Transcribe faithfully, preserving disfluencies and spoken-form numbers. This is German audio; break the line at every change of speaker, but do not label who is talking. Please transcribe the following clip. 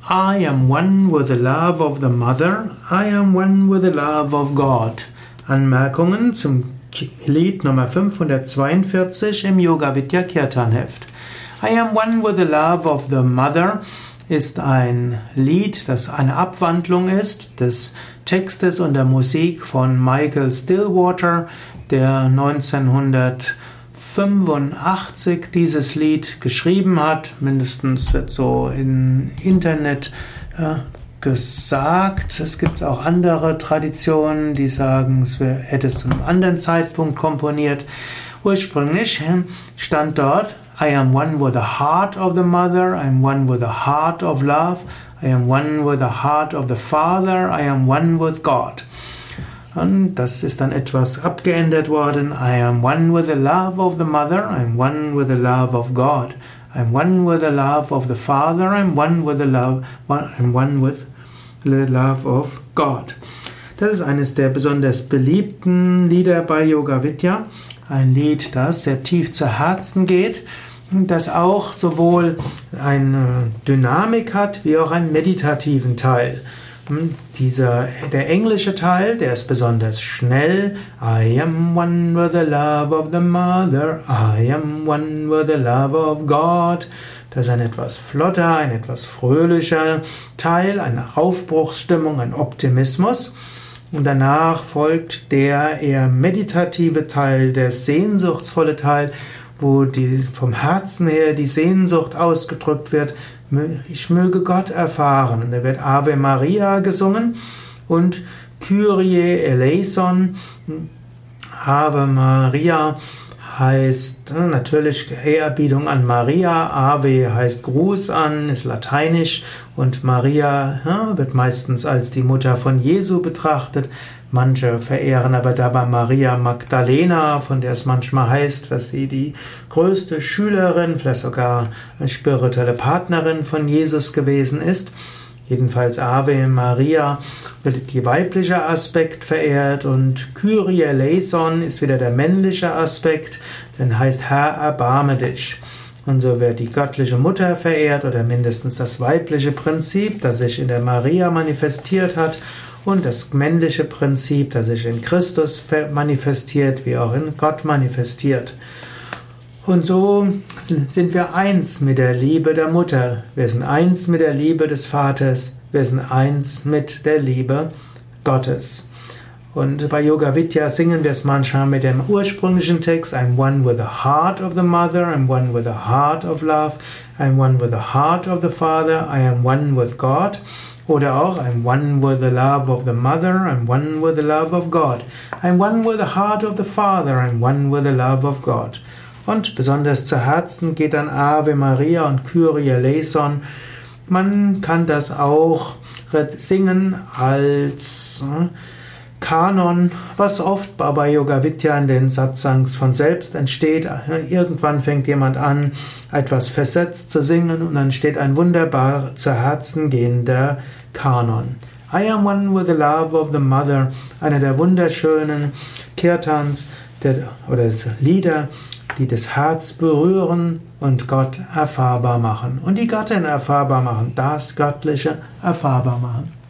I am one with the love of the Mother, I am one with the love of God. Anmerkungen zum Lied Nummer fünfhundertzweiundvierzig im Yoga Vidya Kirtan Heft. I am one with the love of the Mother ist ein Lied, das eine Abwandlung ist des Textes und der Musik von Michael Stillwater, der neunzehnhundertfünfundachtzig dieses Lied geschrieben hat. Mindestens wird so im Internet äh, gesagt. Es gibt auch andere Traditionen, die sagen, es hätte es zu einem anderen Zeitpunkt komponiert. Ursprünglich stand dort: I am one with the heart of the mother, I am one with the heart of love, I am one with the heart of the Father, I am one with God. Und das ist dann etwas abgeändert worden. I am one with the love of the mother, I am one with the love of God. I am one with the love of the Father, I am one with the love, I am one with the love of God. Das ist eines der besonders beliebten Lieder bei Yoga Vidya. Ein Lied, das sehr tief zu Herzen geht, das auch sowohl eine Dynamik hat, wie auch einen meditativen Teil. Dieser, der englische Teil, der ist besonders schnell. I am one with the love of the Mother, I am one with the love of God. Das ist ein etwas flotter, ein etwas fröhlicher Teil, eine Aufbruchsstimmung, ein Optimismus. Und danach folgt der eher meditative Teil, der sehnsuchtsvolle Teil, wo die, vom Herzen her die Sehnsucht ausgedrückt wird. Ich möge Gott erfahren. Und da wird Ave Maria gesungen und Kyrie eleison. Ave Maria heißt natürlich Ehrerbietung an Maria. Ave heißt Gruß an, ist lateinisch, und Maria ja, wird meistens als die Mutter von Jesu betrachtet. Manche verehren aber dabei Maria Magdalena, von der es manchmal heißt, dass sie die größte Schülerin, vielleicht sogar eine spirituelle Partnerin von Jesus gewesen ist. Jedenfalls Ave Maria wird die weibliche Aspekt verehrt, und Kyrie eleison ist wieder der männliche Aspekt, denn heißt Herr, erbarme dich. Und so wird die göttliche Mutter verehrt, oder mindestens das weibliche Prinzip, das sich in der Maria manifestiert hat, und das männliche Prinzip, das sich in Christus manifestiert, wie auch in Gott manifestiert. Und so sind wir eins mit der Liebe der Mutter. Wir sind eins mit der Liebe des Vaters. Wir sind eins mit der Liebe Gottes. Und bei Yoga Vidya singen wir es manchmal mit dem ursprünglichen Text: I'm one with the heart of the mother, I'm one with the heart of love, I'm one with the heart of the Father, I am one with God. Oder auch I'm one with the love of the mother, I'm one with the love of God. I'm one with the heart of the Father, I'm one with the love of God. Und besonders zu Herzen geht dann Ave Maria und Kyrie eleison. Man kann das auch singen als Kanon, was oft bei Yoga Vidya in den Satsangs von selbst entsteht. Irgendwann fängt jemand an, etwas versetzt zu singen, und dann steht ein wunderbar zu Herzen gehender Kanon. I am one with the love of the mother, einer der wunderschönen Kirtans der, oder Lieder, die das Herz berühren und Gott erfahrbar machen. Und die Gattin erfahrbar machen, das Göttliche erfahrbar machen.